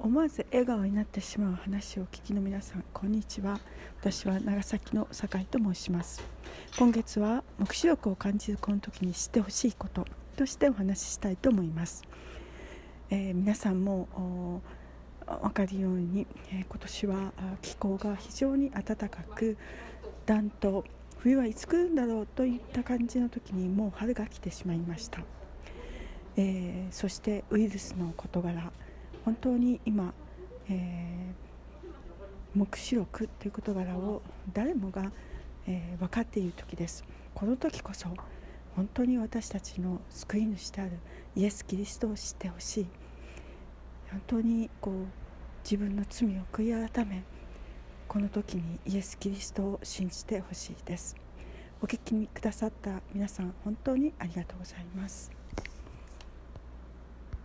思わず笑顔になってしまう話をお聞きの皆さん、こんにちは。私は長崎の酒井と申します。今月は黙示録を感じるこの時に知ってほしいこととしてお話ししたいと思います。皆さんも分かるように、今年は気候が非常に暖かく、だんと冬はいつ来るんだろうといった感じの時にもう春が来てしまいました。そしてウイルスの事柄、本当に今、黙示録という事柄を誰もが、分かっている時です。この時こそ本当に私たちの救い主であるイエス・キリストを知ってほしい。本当に自分の罪を悔い改め、この時にイエス・キリストを信じてほしいです。お聞きくださった皆さん、本当にありがとうございます。